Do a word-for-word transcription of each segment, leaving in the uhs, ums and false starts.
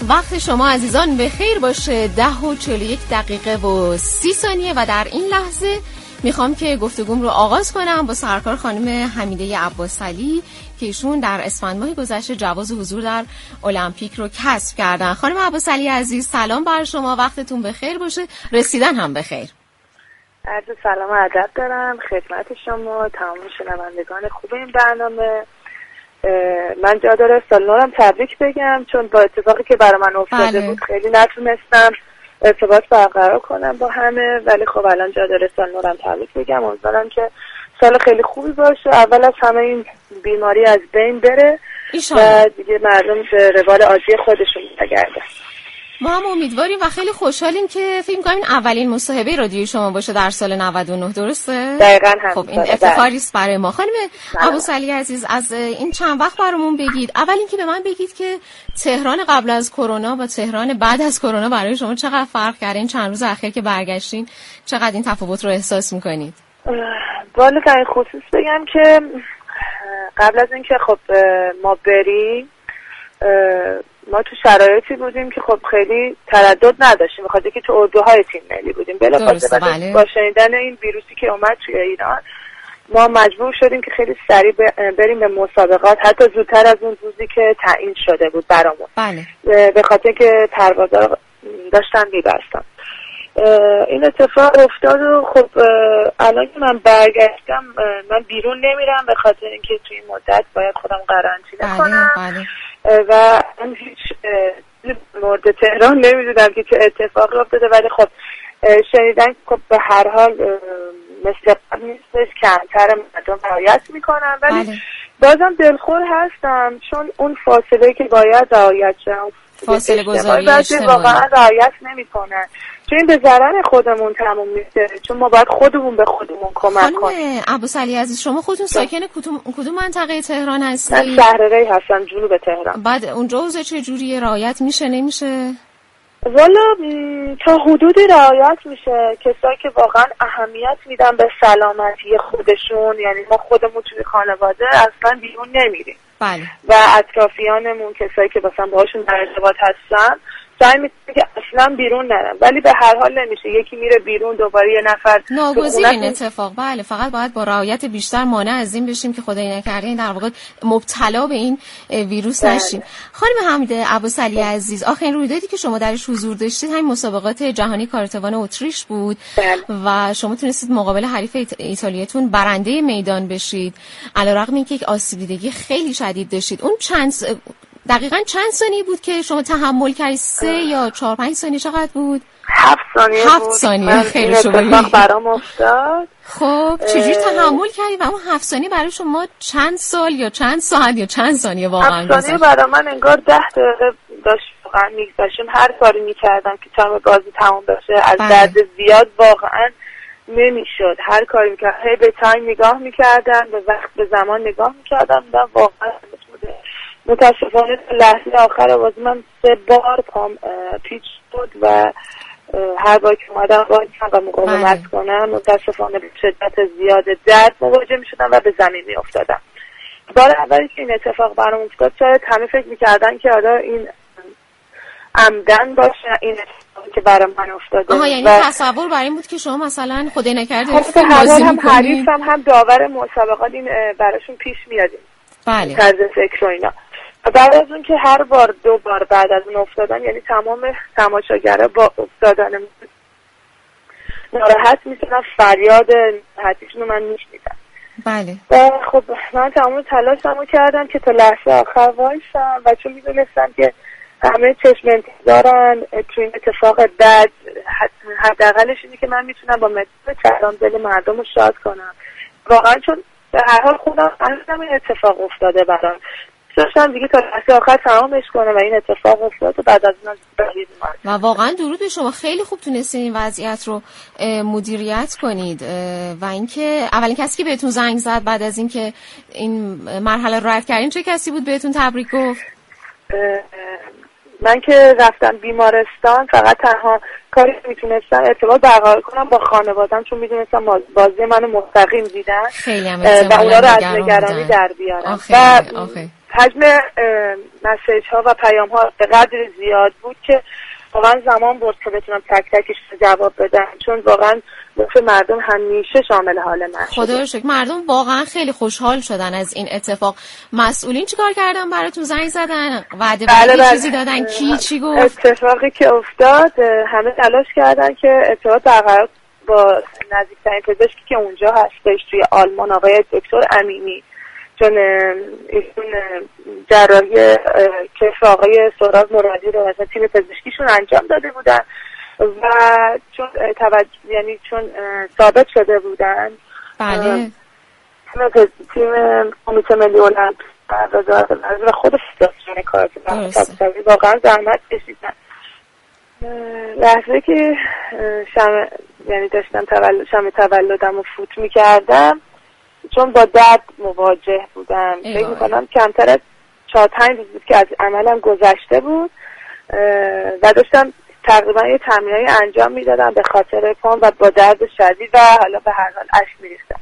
وقت شما عزیزان به خیر باشه. ده و چهل و یک دقیقه و سی ثانیه و در این لحظه میخوام که گفتگوم رو آغاز کنم با سرکار خانم حمیده عباسعلی که ایشون در اسفند ماه گذشته جواز حضور در المپیک رو کسب کردن. خانم عباسعلی عزیز سلام بر شما، وقتتون به خیر باشه، رسیدن هم به خیر. عرض سلام و ادب دارم خدمت شما تمام شنوندگان خوب این برنامه. من جا داره سال نورم تبریک بگم، چون با اتفاقی که برای من افتاده بله. بود خیلی نتونستم ارتباط برقرار کنم با همه، ولی خب الان جا داره سال نورم تبریک بگم. امیدوارم که سال خیلی خوبی باشه، اول از همه این بیماری از بین بره و دیگه مردم به روال عادی خودشون برگردن. ما هم امیدواریم و خیلی خوشحالیم که فکر می‌کنم این اولین مصاحبه رادیویی شما باشه در سال نود و نه، درسته؟ دقیقاً هم. خب این افتخاری است برای ما. خانم عباسعلی عزیز از این چند وقت برامون بگید، اول اینکه به من بگید که تهران قبل از کرونا و تهران بعد از کرونا برای شما چقدر فرق کرده؟ این چند روز اخیر که برگشتین چقدر این تفاوت رو احساس می‌کنید؟ والا در خصوص بگم که قبل از اینکه خب ما بریم ما تو شرایطی بودیم که خب خیلی تردد نداشتیم، بخاطر که تو اردوهای تیم ملی بودیم. بلافاصله بله. با شنیدن این ویروسی که اومد توی ایران ما مجبور شدیم که خیلی سریع بریم به مسابقات، حتی زودتر از اون روزی که تعیین شده بود برامون. بله. به خاطر که پروازها داشتن می‌بستن. این اتفاق افتاد و خب الان که من برگشتم من بیرون نمیرم به خاطر اینکه توی این مدت باید خودم قرنطینه کنم. بله. و من هیچ مورد تهران نمیدونم که چه اتفاقی افتاده، ولی خب شنیدن خب به هر حال مثل قبل نیستش، کمتر مردم رعایت میکنن، ولی بله. بازم دلخور هستم چون اون فاصله که باید رعایت شه، فاصله گذاری اجتماعی واقعا رعایت نمیکنن، چون این به ضرر خودمون تموم میشه، چون ما باید خودمون به خودمون کمک کنیم. خانم عباسعلی عزیز شما خودتون ساکن کدوم کدوم منطقه تهران هستید؟ من شهر ری هستم، جنوب تهران. بعد اونجا اوضاع چه جوریه؟ رعایت میشه نمیشه؟ والا تا حدودی رعایت میشه. کسایی که واقعا اهمیت میدن به سلامتی خودشون، یعنی ما خودمون توی خانواده اصلا بیرون نمیریم. بله. و اطرافیانمون کسایی که مثلا باهاشون در ارتباط هستن سعی میکنن که اصلا بیرون نرن، ولی به هر حال نمیشه. یکی میره بیرون دوباره یه نفر ناگزیر این اتفاق. بله، فقط باید با رعایت بیشتر مانع از این بشیم که خدای نکرده این در واقع مبتلا به این ویروس نشیم. خانم حمیده عباسعلی عزیز، آخرین رویدادی که شما درش حضور داشتید همین مسابقات جهانی کارتوان اتریش بود. بله. و شما تونستید مقابل حریف ایت... ایتالیاتون برنده میدان بشید، علیرغم اینکه یک آسیب دیدگی خیلی شدید داشتید. اون چند دقیقاً چند ثانیه بود که شما تحمل کردید؟ سه یا چهار پنج ثانیه چقدر بود؟ هفت ثانیه هفت بود. ثانیه خیلی شما اتفاق برام افتاد. خب چجوری تحمل کردید و اون هفت ثانیه برای شما چند سال یا چند ساعت یا چند ثانیه واقعا هفت ثانیه برای من انگار ده دقیقه داشت واقعا میگذشتم. هر کاری میکردم که تایم بازی تمام بشه از بله. درد زیاد واقعا نمیشد. هر کاری میکردم هی به تایم نگاه میکردم، به وقت به زمان نگاه میکردم و واقعا متاسفانه لحظه آخر بازی من سه بار پام پیچ بود و هر بار که اومدم وایسم و مقاومت بله. کنم متاسفانه به شدت زیاد درد مواجه میشدم و به زمین میافتادم. بار اولی که این اتفاق برام افتاد شاید همه فکر میکردن که حالا این عمدن باشه این اتفاقی که برام من افتاده. آها، یعنی و تصور بر این بود که شما مثلا خدای نکرده خب بازی هم میکنید. حریفم هم داور مسابقات این براشون پیش میادیم. بله. طرز فکر و اینا. بعد از اون که هر بار دو بار بعد از اون افتادن، یعنی تمام تماشاگرها با افتادن ناراحت میشدن، فریاد ناراحتیشون رو من میشنیدم. بله. و خب من تمام تلاشمو کردم که تا لحظه آخر وایسم و چون میدونستم که همه چشم انتظارن تو این اتفاق بد، حداقلش اینه که من میتونم با مداد چرام دل مردم رو شاد کنم. واقعا چون به هر حال خودم اصلا این اتفاق افتاده برام داشتم دیگه تا لحظه آخر تمامش کنه و این اتفاق افتاد و بعد از اون بحث و واقعا درود به شما، خیلی خوب تونستین این وضعیت رو مدیریت کنید. و اینکه اولین کسی که بهتون زنگ زد بعد از اینکه این مرحله رو رد کردین چه کسی بود بهتون تبریک گفت؟ من که رفتم بیمارستان فقط تنها کاری که میتونستم ارتباط برقرار کنم با خانواده‌ام، چون میدونستم بازی منو مستقیم دیدن خیلی هم و اونا رو از نگرانی در بیارم. و حجم مسیج ها و پیام ها به قدر زیاد بود که واقعا زمان برد که بتونم تک تکش جواب بدم، چون واقعا لطف مردم همیشه شامل حال من شد. خدا رو شکر مردم واقعا خیلی خوشحال شدن از این اتفاق. مسئولین چیکار کردن براتون؟ زنگ زدن؟ وعده بله بله. چیزی دادن؟ کی چی گفت؟ اتفاقی که افتاد همه تلاش کردن که ارتباط برقرار با نزدیکترین پزشکی که اونجا هستش توی آلمان، آقای دکتر امینی، چون ایشون جراحی کف آقای سهراب مرادی رو از تیم پزشکیشون انجام داده بودن و چون توجه یعنی چون ثابت شده بودن بله تیم کمیته ملی المپیک و وزارت ورزش و خود فدراسیون کارate واقعا زحمت کشیدن. لحظه که شم یعنی داشتم تولد شم تولدم رو فوت می‌کردم، چون با درد مواجه بودم. فکر می‌کنم کمتر از چهار پنج روز بود که از عملم گذشته بود و داشتم تقریبا یه تمرینایی انجام میدادم به خاطر پام و با درد شدید و حالا به هر حال اشک میریختم.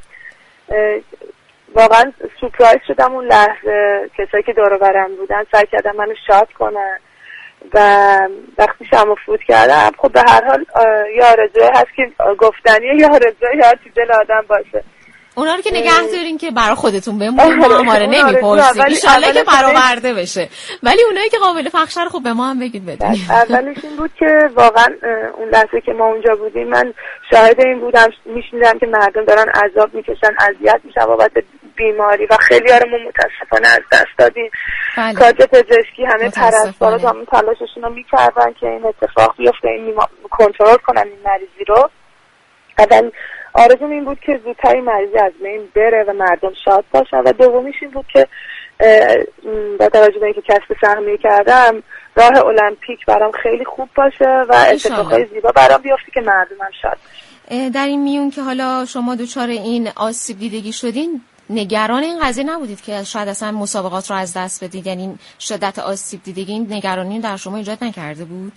واقعا سورپرایز شدم اون لحظه. کسایی که دور و برم بودن سعی کردن منو شاد کنن و وقتی شمو فوت کردم خب به هر حال یه آرزوی هست که گفتنیه، یه آرزوی هست که دل آدم باشه. اونا رو که نگه دارین که برای خودتون بمونه، ما آماره نمیپرسیم انشالله که برآورده بشه، ولی اونایی که قابل فخر رو خب به ما هم بگید بدونیم. اولش این بود که واقعا اون لحظه که ما اونجا بودیم من شاهد این بودم، میشنیدم که مردم دارن عذاب میکشن، اذیت میشن بابت بیماری و خیلی هارمون متاسفانه از دست دادیم. کادر پزشکی همه پرستارا تمام تلاششون رو میکردن که این اتفاق بیفته، این کنترل کنن این مریضی رو. اول آرزوم این بود که زودتر این مریضی از بین بره و مردم شاد باشن و دومیش این بود که با توجه به اینکه کسب سهمیه کردم راه المپیک برام خیلی خوب باشه و اتفاقای زیبا برام بیفته که مردمم شاد باشه. در این میون که حالا شما دچار این آسیب دیدگی شدین، نگران این قضیه نبودید که شاید اصلا مسابقات رو از دست بدید؟ یعنی شدت آسیب دیدگی این نگرانی در شما ایجاد نکرده بود؟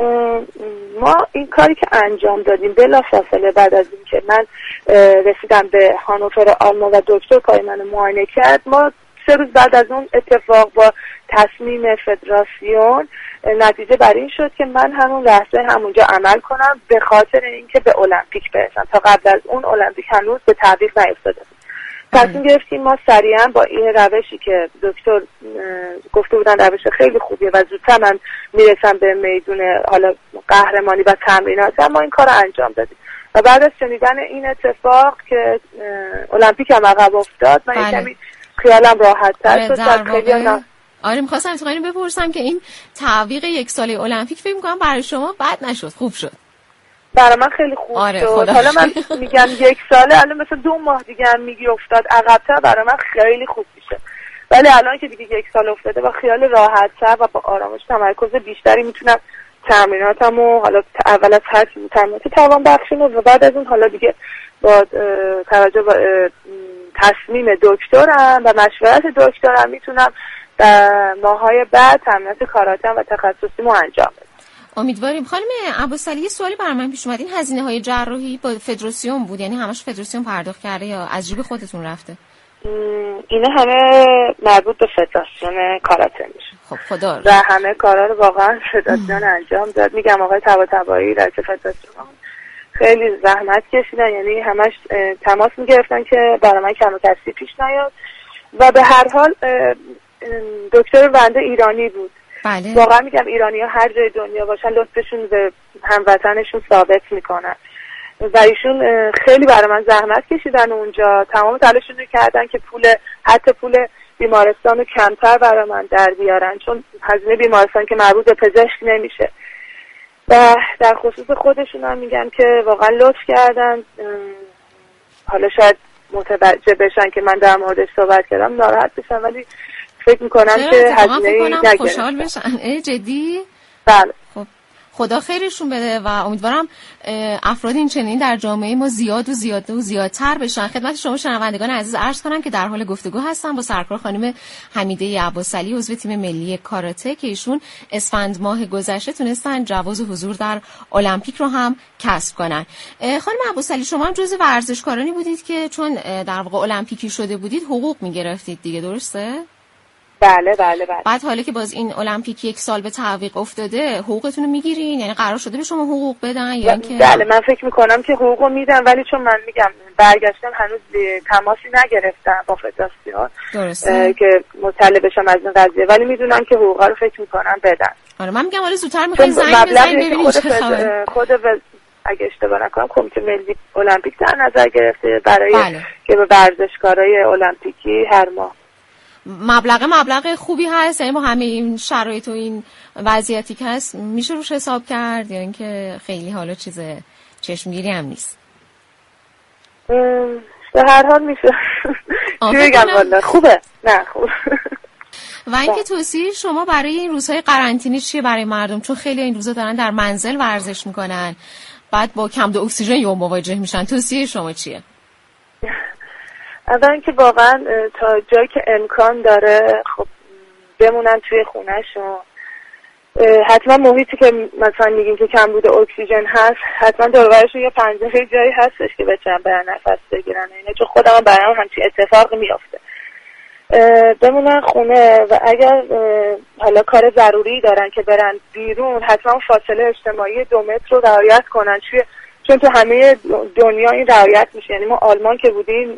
ما این کاری که انجام دادیم بلافاصله بعد از این که من رسیدم به هانوفر آلمان و دکتر پای منو معاینه کرد، ما سه روز بعد از اون اتفاق با تصمیم فدراسیون نتیجه بر این شد که من همون لحظه همونجا عمل کنم به خاطر اینکه به المپیک برسم. تا قبل از اون المپیک هنوز به تعویق نیفتاده. تصمیم گرفتیم ما سریعا با این روشی که دکتر گفته بودن روش خیلی خوبیه و زودتر من میرسم به میدون حالا قهرمانی و تمرینات، ما این کار رو انجام دادیم و بعد از شنیدن این اتفاق که المپیک هم عقب افتاد من بله. کمی خیالم راحت تر شد. خیلی نه آره می‌خواستم اتفاقا بپرسم که این تعویق یک ساله المپیک فکر می‌کنم برای شما بد نشد، خوب شد. برای من خیلی خوب آره شد. حالا من میگم یک ساله، الان مثلا دو ماه دیگه هم میگی افتاد عقب‌تر، برای من خیلی خوب میشه. ولی الان که دیگه یک سال افتاده با خیال راحت‌تر و با آرامش تمرکز بیشتری میتونم تمریناتمو حالا اول از هر چیزی تمرینات توان بخشیم و بعد از اون حالا دیگه با توجه به تصمیم دکترم و مشورت دکترم میتونم ماهای بعد تمرینات کاراتم و تخصصیمو انجام بدم. امیدواریم. خانم ابوسعلی یه سوالی برای من پیش اومد، این هزینه های جراحی با فدراسیون بود؟ یعنی همش فدراسیون پرداخت کرده یا از جیب خودتون رفته؟ اینا همه مربوط به فدراسیون کاراته میشه. خب خدا و همه کارا رو واقعا فدراسیون انجام داد. میگم آقای طباطبایی رئیس فدراسیون خیلی زحمت کشیدن، یعنی همش تماس میگرفتن که برای من کم و کسری پیش نیاد و به هر حال دکتر ونده ایرانی بود. بله. واقعا میگم ایرانی ها هر جای دنیا باشن لطفشون به هموطنشون ثابت میکنن و ایشون خیلی برای من زحمت کشیدن اونجا، تمام تلاششون رو کردن که پول حتی پول بیمارستان رو کمتر برای من در بیارن، چون هزینه بیمارستان که مربوط به پزشک نمیشه و در خصوص خودشون هم میگم که واقعا لطف کردن. حالا شاید متوجه بشن که من در موردش صحبت کردم ناراحت بشن، ولی فکر میکنم که هزینه‌ای نگرفتن. خوشحال بشن. ای جدی؟ بله. خب خدا خیرشون بده و امیدوارم افراد این چنین در جامعه ما زیاد و زیاد و زیادتر بشن. خدمت شما شنوندگان عزیز عرض کنم که در حال گفتگو هستم با سرکار خانم حمیده عباسعلی عضو تیم ملی کاراته که ایشون اسفند ماه گذشته تونستن جواز حضور در المپیک رو هم کسب کنن. خانم عباسعلی شما هم جزو ورزشکارانی بودید که چون در واقع المپیکی شده بودید حقوق میگرفتید دیگه، درسته؟ بله بله بله. بعد حالا که باز این المپیک یک سال به تعویق افتاده حقوقتون رو میگیرین؟ یعنی قرار شده به شما حقوق بدن یا اینکه؟ بله من فکر میکنم که حقوقو میدن، ولی چون من میگم برگشتم هنوز تماسی نگرفتم با فدراسیون که مطلع بشم از این قضیه، ولی میدونم که حقوقا رو فکر میکنم بدن. آره من میگم حالا زودتر میخواین زنگ بزنین ببینید چه خبره. خود اگه اشتباه نکنم کمیته ملی المپیک در نظر گرفته برای بله. که به ورزشکارای المپیکی هر ماه مبلغ مبلغ خوبی هست، یعنی با همه این شرایط و این وضعیتی که هست میشه روش حساب کرد یا اینکه خیلی حالا چیز چشمگیری هم نیست؟ به هر حال میشه. چی بگم والله خوبه. نه خوب. و اینکه توصیه شما برای این روزهای قرنطینه چیه برای مردم؟ چون خیلی این روزا دارن در منزل ورزش میکنن، بعد با کمبود اکسیژن یوم مواجه میشن. توصیه شما چیه؟ اولا که واقعا تا جایی که امکان داره خب بمونن توی خونهشون. حتما محیطی که مثلا میگیم که کمبود اکسیژن هست حتما دور و برشون یه پنجره جایی هستش که بتونن برن نفس بگیرن، اینه چون خودم برام همچین اتفاقی میافته. بمونن خونه و اگر حالا کار ضروری دارن که برن بیرون حتما فاصله اجتماعی دو متر رو رعایت کنن، چون تو همه دنیا این رعایت میشه. یعنی ما آلمان که بودیم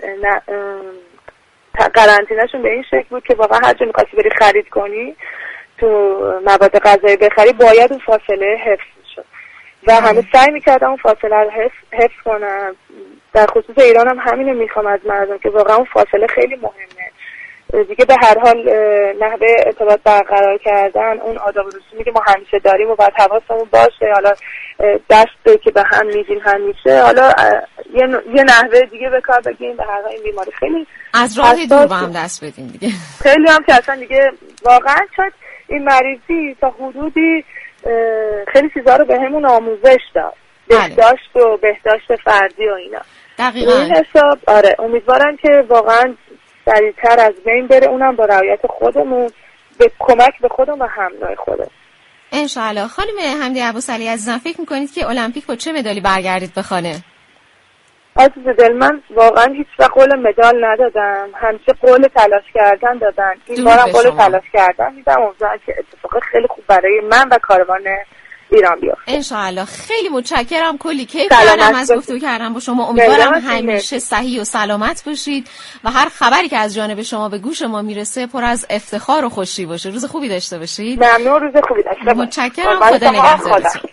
قرنطینه‌شون به این شکل بود که واقعا هر جا می‌خواستی بری خرید کنی تو مواد غذایی بخری باید اون فاصله حفظ میشد و همه سعی میکردن اون فاصله رو حفظ, حفظ کنن. در خصوص ایران هم همینو میخوام از مردم که واقعا اون فاصله خیلی مهمه دیگه. به هر حال نحوه ارتباط برقرار کردن اون آداب و رسومی که ما همیشه داریم و باید حواسمون باشه. حالا دسته که به هم میدیم همیشه، حالا یه, یه نحوه دیگه به کار بگیم. به هر حال این بیماری خیلی از راه دور با هم دست بدیم دیگه. خیلی هم که اصلا دیگه واقعا شاید این مریضی تا حدودی خیلی چیزا رو به همون آموزش داد، بهداشت و بهداشت فردی و اینا. دقیقاً این حساب آره امیدوارم که واقعا سریعتر از بین بره، اونم با رعایت خودمون، به کمک به خودمون و همراه خودمون انشالله. خانم حمیده ابوسعلی عزیزم فکر میکنید که المپیک با چه مدالی برگردید به خانه؟ عزیز دل من واقعا هیچ وقت قول مدال ندادم، همیشه قول تلاش کردن دادن. این بارم قول تلاش کردن میدم، امیدوارم که اتفاق خیلی خوب برای من و کاروان ایران بیفته انشالله. خیلی متشکرم، کلی کیف کردم از گفتگو کردم با شما. امیدوارم همیشه صحیح و سلامت باشید و هر خبری که از جانب شما به گوش ما میرسه پر از افتخار و خوشی باشه. روز خوبی داشته باشید. ممنون، روز خوبی داشته باشید. متشکرم، خدا نگهدارتون.